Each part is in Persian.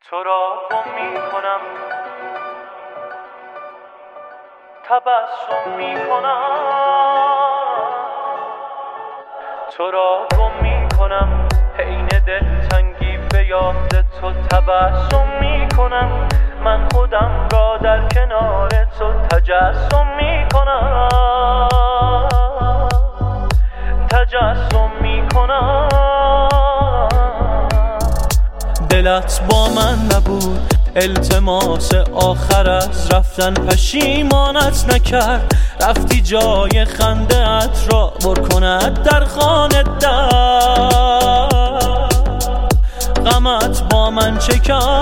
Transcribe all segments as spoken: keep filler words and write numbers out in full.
تو را گم می کنم، تبسم می کنم، تو را گم می کنم، حین دلتنگی به یاد تو تبسم می کنم، من خودم را در کنار تو تجسم می کنم، تجسم می کنم. دلت با من نبود، التماس آخر از رفتن پشیمانت نکرد، رفتی جای خنده ات را بر کند در خانه در، غمت با من چه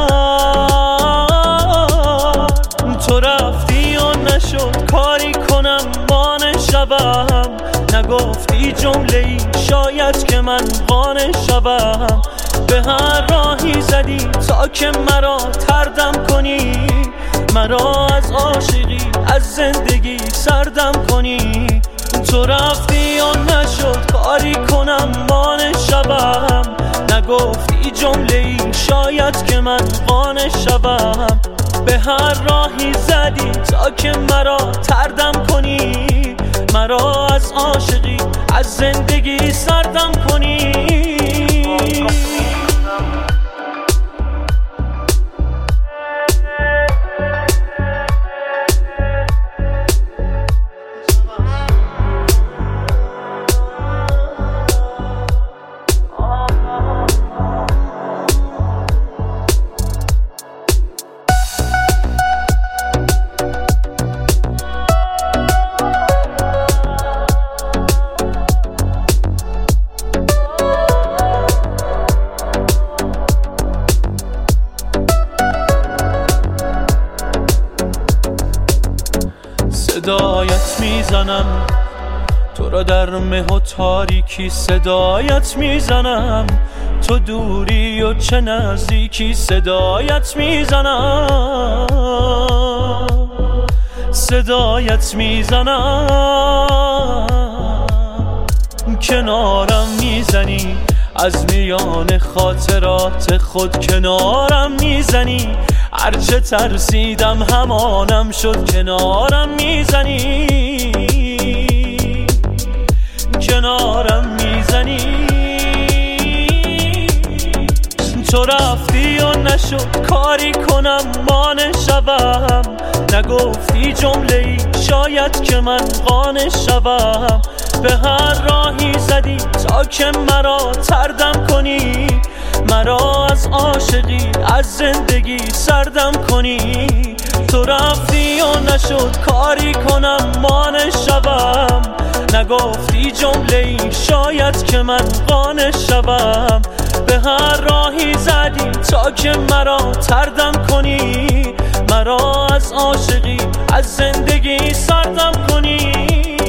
کرد؟ تو رفتی و نشد کاری کنم بانه شوم، نگفتی جمله ای شاید که من قانع شوم، به هر راهی زدی تا که مرا تردم کنی، مرا از عاشقی از زندگی سردم کنی. تو رفتی و نشد کاری کنم بانه شوم، نگفتی جمله ای شاید که من قانع شوم، به هر راهی زدی تا که مرا تردم کنی، مرا از عاشقی از زندگی سردم کنی. صدایت میزنم تو را در مه و تاریکی، صدایت میزنم تو دوری و چه نزدیکی، صدایت میزنم صدایت میزنم کنارم میزنی، از میان خاطرات خود کنارم میزنی، هرچه ترسیدم همانم شد کنارم میزنی، کنارم میزنی. تو رفتی و نشد کاری کنم مانع شوم، نگفتی جمله ای شاید که من قانع شوم، به هر راهی زدی تا که مرا تردم کنی، مرا از عاشقی از زندگی سردم کنی. تو رفتی و نشد کاری کنم مانع شوم، نگفتی جمله ای شاید که من قانع شوم، به هر راهی زدی تا که مرا تردم کنی، مرا از عاشقی از زندگی سردم کنی.